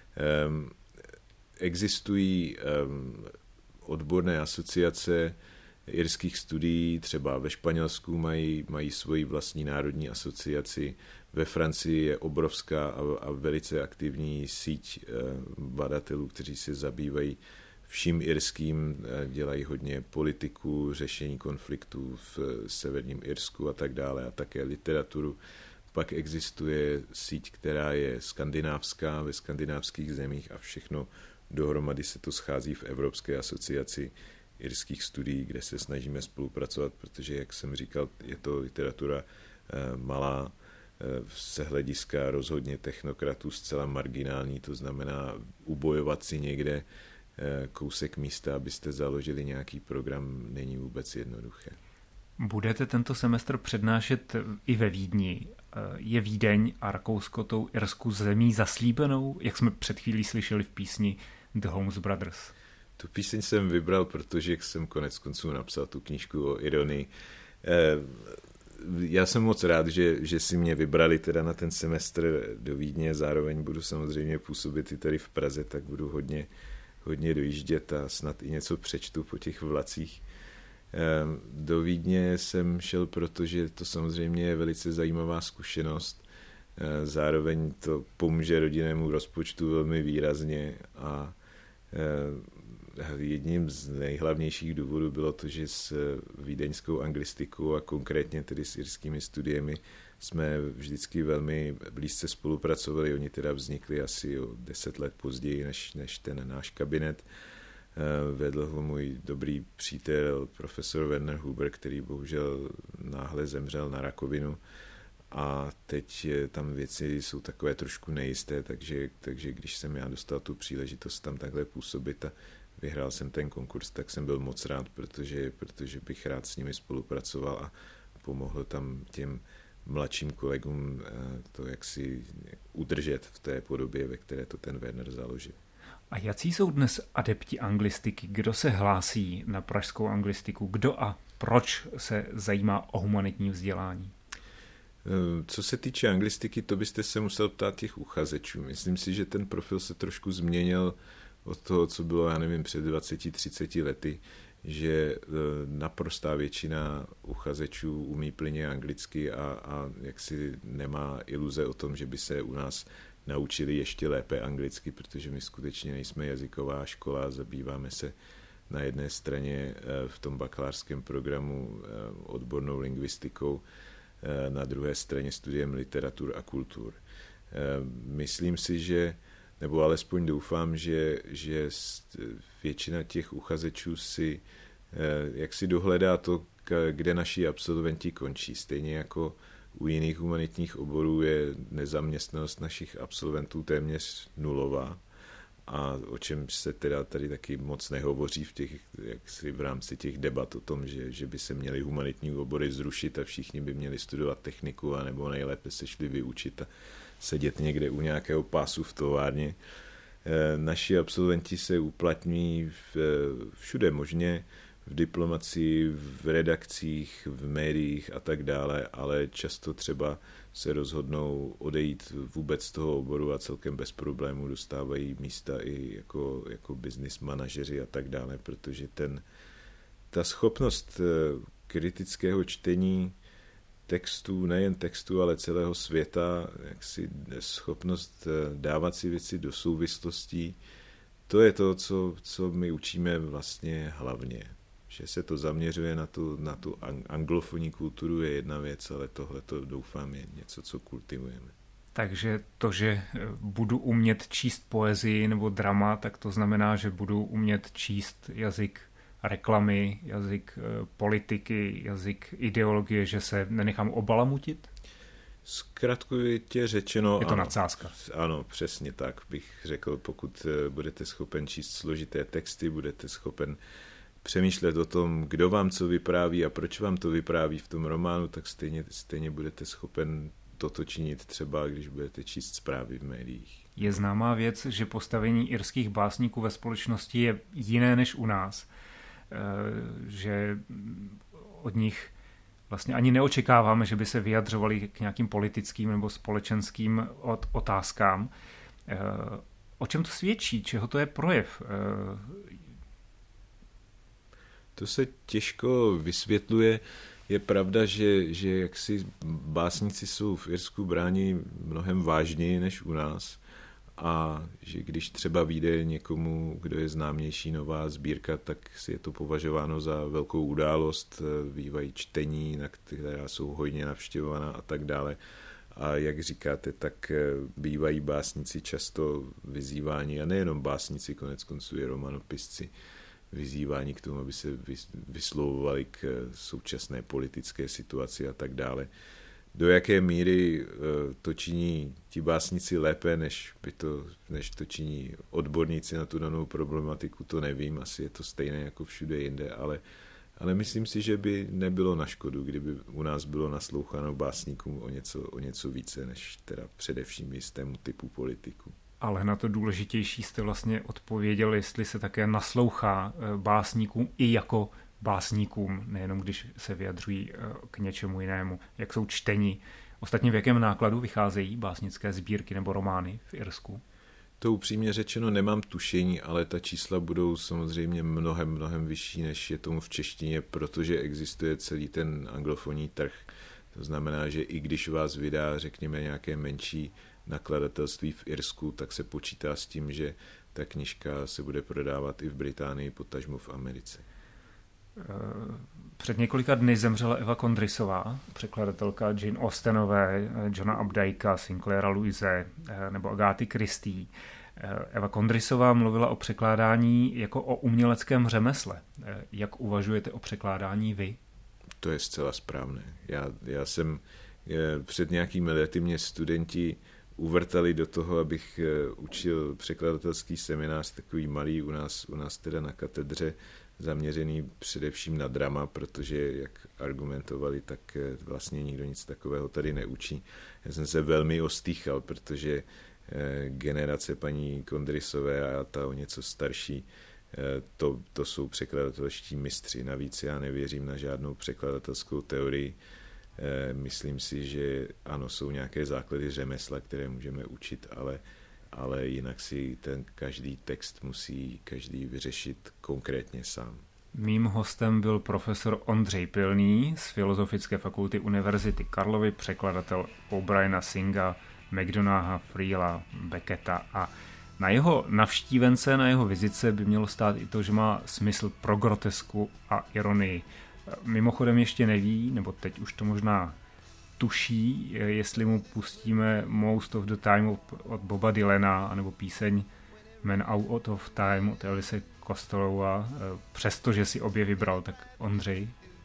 Existují odborné asociace irských studií, třeba ve Španělsku mají, mají svoji vlastní národní asociaci, ve Francii je obrovská a, a velice aktivní síť badatelů, kteří se zabývají vším irským, dělají hodně politiku, řešení konfliktů v severním Irsku a tak dále a také literaturu. Pak existuje síť, která je skandinávská ve skandinávských zemích a všechno dohromady se to schází v Evropské asociaci irských studií, kde se snažíme spolupracovat, protože, jak jsem říkal, je to literatura malá, z hlediska rozhodně technokratů zcela marginální, to znamená ubojovat si někde kousek místa, abyste založili nějaký program, není vůbec jednoduché. Budete tento semestr přednášet i ve Vídni. Je Vídeň a Rakousko tou irskou zemí zaslíbenou, jak jsme před chvílí slyšeli v písni The Holmes Brothers? Tu píseň jsem vybral, protože jsem konec konců napsal tu knížku o ironii. Já jsem moc rád, že, že si mě vybrali teda na ten semestr do Vídně, zároveň budu samozřejmě působit i tady v Praze, tak budu hodně, hodně dojíždět a snad i něco přečtu po těch vlacích. Do Vídně jsem šel, protože to samozřejmě je velice zajímavá zkušenost. Zároveň to pomůže rodinnému rozpočtu velmi výrazně a jedním z nejhlavnějších důvodů bylo to, že s vídeňskou anglistikou a konkrétně tedy s irskými studiemi jsme vždycky velmi blízce spolupracovali. Oni teda vznikli asi o deset let později než, než ten náš kabinet. Vedl ho můj dobrý přítel, profesor Werner Huber, který bohužel náhle zemřel na rakovinu. A teď tam věci jsou takové trošku nejisté, takže, takže když jsem já dostal tu příležitost tam takhle působit a vyhrál jsem ten konkurs, tak jsem byl moc rád, protože, protože bych rád s nimi spolupracoval a pomohl tam těm mladším kolegům to jaksi udržet v té podobě, ve které to ten Werner založil. A jací jsou dnes adepti anglistiky? Kdo se hlásí na pražskou anglistiku? Kdo a proč se zajímá o humanitní vzdělání? Co se týče anglistiky, to byste se musel ptát těch uchazečů. Myslím si, že ten profil se trošku změnil od toho, co bylo, já nevím, před dvaceti třiceti lety, že naprostá většina uchazečů umí plynně anglicky a, a jaksi nemá iluze o tom, že by se u nás naučili ještě lépe anglicky, protože my skutečně nejsme jazyková škola, zabýváme se na jedné straně v tom bakalářském programu odbornou lingvistikou, na druhé straně studiem literatur a kultur. Myslím si, že nebo alespoň doufám, že, že většina těch uchazečů si jak si dohledá to, kde naši absolventi končí. Stejně jako u jiných humanitních oborů je nezaměstnanost našich absolventů téměř nulová, a o čem se teda tady taky moc nehovoří v těch, jaksi v rámci těch debat o tom, že, že by se měly humanitní obory zrušit a všichni by měli studovat techniku, anebo nejlépe se šli vyučit a sedět někde u nějakého pásu v továrně. Naši absolventi se uplatní všude možně, v diplomacii, v redakcích, v médiích a tak dále, ale často třeba se rozhodnou odejít vůbec z toho oboru a celkem bez problémů dostávají místa i jako, jako business manažeři a tak dále, protože ten, ta schopnost kritického čtení textů, nejen textů, ale celého světa, jaksi schopnost dávat si věci do souvislostí, to je to, co, co my učíme vlastně hlavně. Že se to zaměřuje na tu, na tu anglofonní kulturu, je jedna věc, ale tohle to doufám je něco, co kultivujeme. Takže to, že budu umět číst poezii nebo drama, tak to znamená, že budu umět číst jazyk reklamy, jazyk politiky, jazyk ideologie, že se nenechám obalamutit? Zkratkovitě řečeno... Je to ano, nadsázka. Ano, přesně tak bych řekl. Pokud budete schopen číst složité texty, budete schopen přemýšlet o tom, kdo vám co vypráví a proč vám to vypráví v tom románu, tak stejně, stejně budete schopen toto činit třeba, když budete číst zprávy v médiích. Je známá věc, že postavení irských básníků ve společnosti je jiné než u nás. Že od nich vlastně ani neočekáváme, že by se vyjadřovali k nějakým politickým nebo společenským otázkám. O čem to svědčí? Čeho to je projev? To se těžko vysvětluje. Je pravda, že, že jaksi básníci jsou v Irsku bráni mnohem vážněji než u nás a že když třeba vyjde někomu, kdo je známější nová sbírka, tak si je to považováno za velkou událost, bývají čtení, na která jsou hojně navštěvovaná a tak dále. A jak říkáte, tak bývají básníci často vyzýváni, a nejenom básníci, konec konců i romanopisci, vyzývání k tomu, aby se vyslovovali k současné politické situaci a tak dále. Do jaké míry to činí ti básníci lépe, než, by to, než to činí odborníci na tu danou problematiku, to nevím, asi je to stejné jako všude jinde, ale, ale myslím si, že by nebylo na škodu, kdyby u nás bylo nasloucháno básníkům o něco, o něco více, než teda především jistému typu politiků. Ale na to důležitější jste vlastně odpověděl, jestli se také naslouchá básníkům i jako básníkům, nejenom když se vyjadřují k něčemu jinému, jak jsou čteni. Ostatně v jakém nákladu vycházejí básnické sbírky nebo romány v Irsku? To upřímně řečeno nemám tušení, ale ta čísla budou samozřejmě mnohem, mnohem vyšší, než je tomu v češtině, protože existuje celý ten anglofonní trh. To znamená, že i když vás vydá, řekněme, nějaké menší nakladatelství v Irsku, tak se počítá s tím, že ta knižka se bude prodávat i v Británii, potažmo v Americe. Před několika dny zemřela Eva Kondrysová, překladatelka Jane Austenové, Johna Updikea, Sinclaira Louise nebo Agáty Christie. Eva Kondrysová mluvila o překládání jako o uměleckém řemesle. Jak uvažujete o překládání vy? To je zcela správné. Já, já jsem před nějakými lety mě studenti uvrtali do toho, abych učil překladatelský seminář, takový malý u nás, u nás teda na katedře, zaměřený především na drama, protože, jak argumentovali, tak vlastně nikdo nic takového tady neučí. Já jsem se velmi ostýchal, protože generace paní Kondrysové a ta o něco starší, to, to jsou překladatelští mistři. Navíc já nevěřím na žádnou překladatelskou teorii. Myslím si, že ano, jsou nějaké základy řemesla, které můžeme učit, ale ale jinak si ten každý text musí každý vyřešit konkrétně sám. Mým hostem byl profesor Ondřej Pilný z Filozofické fakulty Univerzity Karlovy, překladatel O'Briena Singa, McDonaha, Freela, Becketa a na jeho navštívence, na jeho vizitce by mělo stát i to, že má smysl pro grotesku a ironii. Mimochodem ještě neví, nebo teď už to možná tuší, jestli mu pustíme Most of the Time od, od Boba Dylana, anebo píseň Man Out of Time od Elvise Costellova, přestože si obě vybral, tak Ondřej.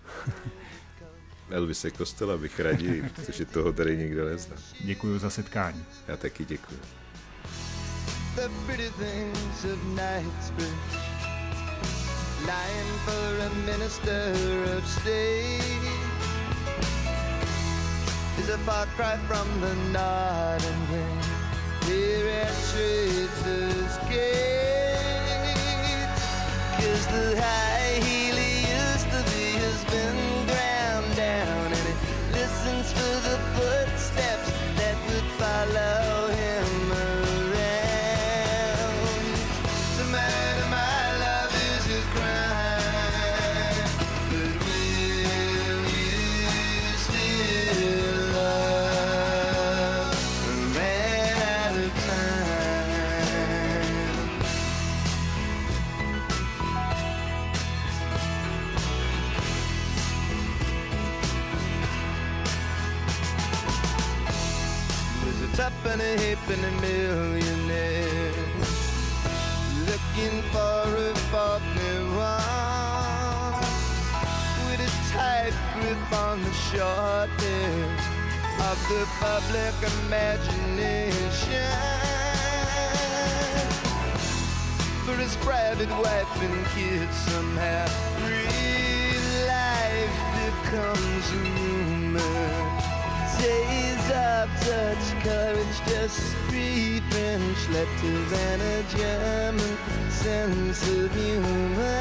Elvise Costello bych raději, protože toho tady nikdo nezná. Děkuji za setkání. Já taky děkuji. The pretty things of Knightsbridge, lying for a minister of state, is a far cry from the Notting Hill, here at Traitors' Gate. 'Cause the high heel he used to be has been ground down, and he listens for the footsteps that would follow him around. To murder my love is a crime, but will you still love a man out of time? There's a tuppenny halfpenny millionaire looking for a faulty one, with a tight grip on the short edge of the public imagination. For his private wife and kids, somehow real life becomes a rumor. Days of touch, courage, just three French letters and a German sense of humor.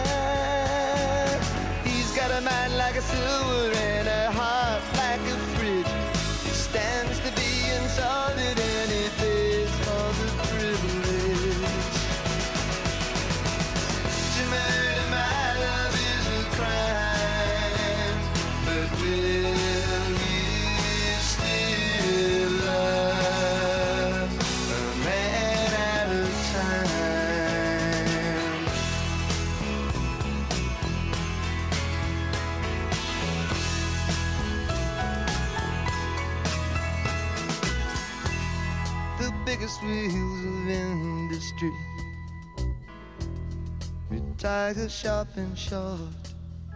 He's got a mind like a silver and a heart like a fridge. He stands to be insulted and he pays for the privilege. To murder my love is a crime, but will you still love a man out of time? The biggest wheels of industry retire sharp and short,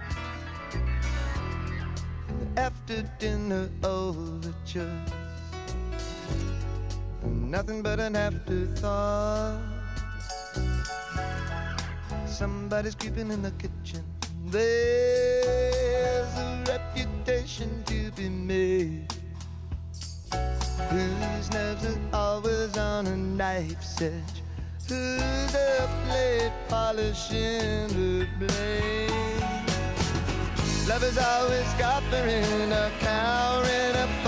and the after dinner overtures are nothing but an afterthought. Somebody's creeping in the kitchen, there's a reputation to be made, whose nerves are always on a knife's edge, who's the blade polishing the blade. Love is always scoffing, a cowering, a